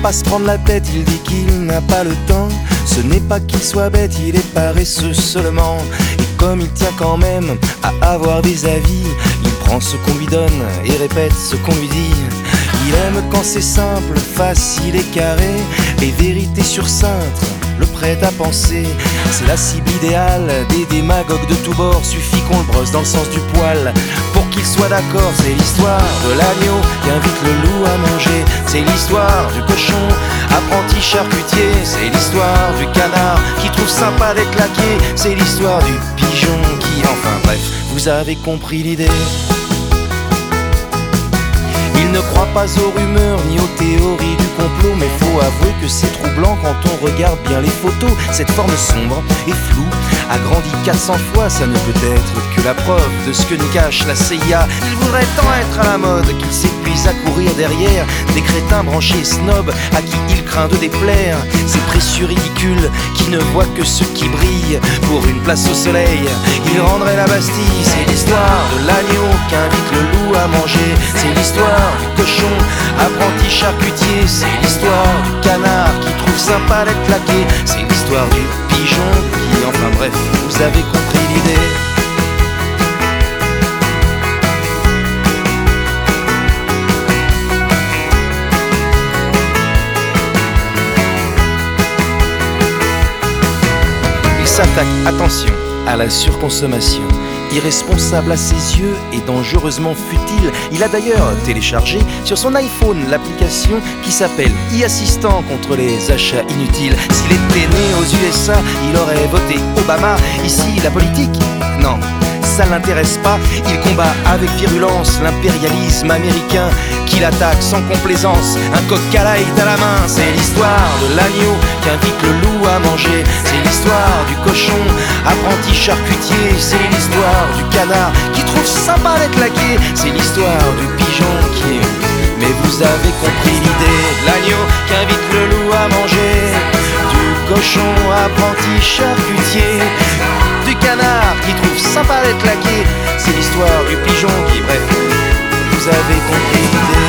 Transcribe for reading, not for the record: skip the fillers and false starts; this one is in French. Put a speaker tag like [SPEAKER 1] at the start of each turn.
[SPEAKER 1] pas se prendre la tête, il dit qu'il n'a pas le temps. Ce n'est pas qu'il soit bête, il est paresseux seulement. Et comme il tient quand même à avoir des avis, il prend ce qu'on lui donne et répète ce qu'on lui dit. Il aime quand c'est simple, facile et carré, les vérités sur cintre, le prêt à penser. C'est la cible idéale des démagogues de tous bords. Suffit qu'on le brosse dans le sens du poil pour qu'il soit d'accord. C'est l'histoire de l'agneau qui invite le loup à manger. C'est l'histoire du cochon, apprenti charcutier. C'est l'histoire du canard qui trouve sympa d'être laqué. C'est l'histoire du pigeon qui... Enfin bref, vous avez compris l'idée. Il ne croit pas aux rumeurs ni aux théories du complot, mais faut avouer que c'est troublant quand on regarde bien les photos. Cette forme sombre et floue a grandi 400 fois, ça ne peut être que la preuve de ce que nous cache la CIA. Il voudrait tant être à la mode qu'il s'épuise à courir derrière des crétins branchés snobs à qui il craint de déplaire. Ces précieux ridicules qui ne voient que ce qui brille pour une place au soleil. Il rendrait la Bastille. C'est l'histoire de l'agneau qui invite le loup à manger. C'est l'histoire du cochon, apprenti charcutier. C'est l'histoire du canard qui trouve sympa d'être laqué. C'est l'histoire du pigeon qui... Enfin bref, vous avez compris l'idée. Il s'attaque, attention, à la surconsommation. Irresponsable à ses yeux et dangereusement futile. Il a d'ailleurs téléchargé sur son iPhone l'application qui s'appelle e-assistant contre les achats inutiles. S'il était né aux USA, il aurait voté Obama. Ici, la politique, non, ça l'intéresse pas. Il combat avec virulence l'impérialisme américain qui l'attaque sans complaisance. Un coq à l'ail à la main. C'est l'histoire de l'agneau qui invite le loup à manger. C'est l'histoire du cochon, apprenti charcutier. C'est l'histoire du canard qui trouve sympa d'être laqué. C'est l'histoire du pigeon qui... Mais vous avez compris l'idée. De l'agneau qui invite le loup à manger. Du cochon, apprenti charcutier. Du canard qui trouve sympa d'être laqué. C'est l'histoire du pigeon qui... Bref, vous avez compris l'idée.